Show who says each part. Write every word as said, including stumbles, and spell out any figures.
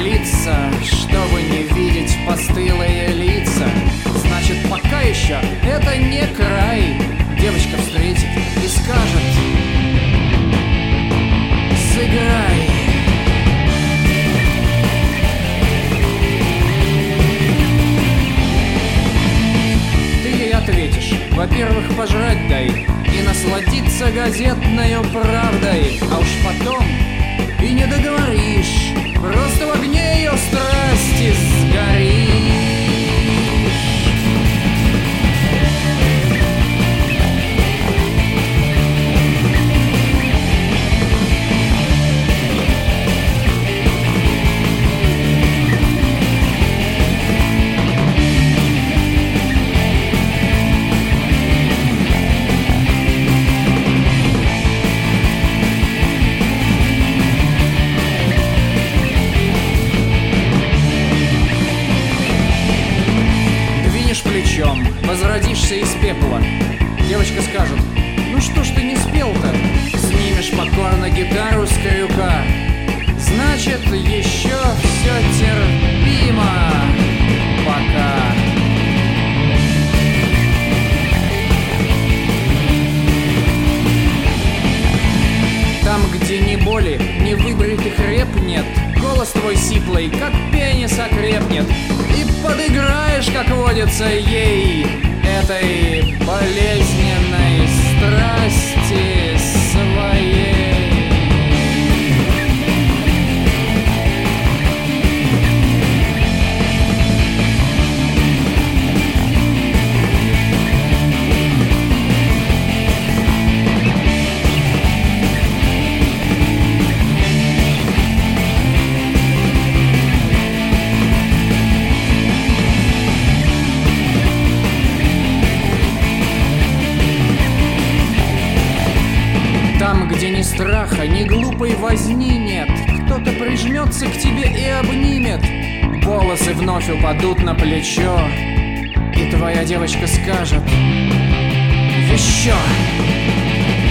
Speaker 1: длится, чтобы не видеть постылые лица. Значит, пока еще это не край. Девочка встретит и скажет: сыграй. Ты ей ответишь: во-первых, пожрать дай и насладиться газетною правдой. А уж потом и не договоришь, просто в огне ее страсти сгоришь. Плечом возродишься из пепла. Девочка скажет: ну что ж ты не спел-то? Снимешь покорно гитару с крюка. Значит, еще все терпимо пока. Там, где ни боли, ни выбритых реп нет, голос твой сиплый, как пенис, окрепнет. И подыграешь, как водится, ей, этой болезненной страсти своей. Там, где ни страха, ни глупой возни нет, кто-то прижмется к тебе и обнимет. Волосы вновь упадут на плечо, и твоя девочка скажет: еще.